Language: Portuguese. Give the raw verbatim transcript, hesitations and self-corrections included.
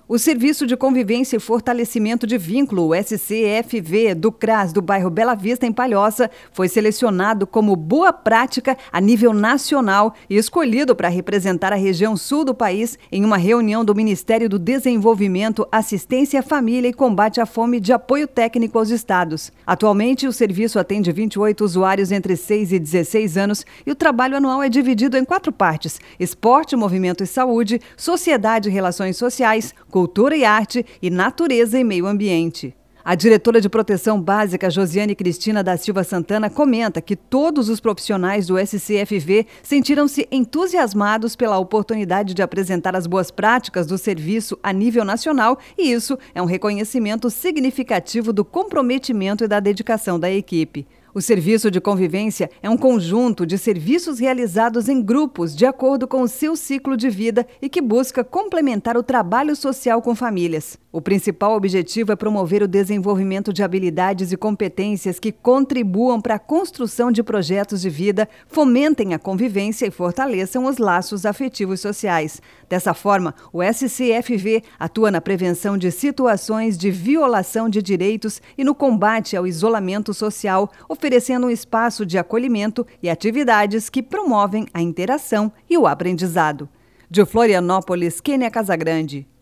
O Serviço de Convivência e Fortalecimento de Vínculo, o S C F V, do CRAS do bairro Bela Vista, em Palhoça, foi selecionado como boa prática a nível nacional e escolhido para representar a região sul do país em uma reunião do Ministério do Desenvolvimento, Assistência à Família e Combate à Fome de apoio técnico aos estados. Atualmente, o serviço atende vinte e oito usuários entre seis e dezesseis anos e o trabalho anual é dividido em quatro partes: esporte, movimento e saúde, sociedade e relações sociais, cultura e arte e natureza e meio ambiente. A diretora de Proteção Básica, Josiane Cristina da Silva Santana, comenta que todos os profissionais do S C F V sentiram-se entusiasmados pela oportunidade de apresentar as boas práticas do serviço a nível nacional e isso é um reconhecimento significativo do comprometimento e da dedicação da equipe. O Serviço de Convivência é um conjunto de serviços realizados em grupos de acordo com o seu ciclo de vida e que busca complementar o trabalho social com famílias. O principal objetivo é promover o desenvolvimento de habilidades e competências que contribuam para a construção de projetos de vida, fomentem a convivência e fortaleçam os laços afetivos sociais. Dessa forma, o S C F V atua na prevenção de situações de violação de direitos e no combate ao isolamento social, oferecendo um espaço de acolhimento e atividades que promovem a interação e o aprendizado. De Florianópolis, Kênia Casagrande.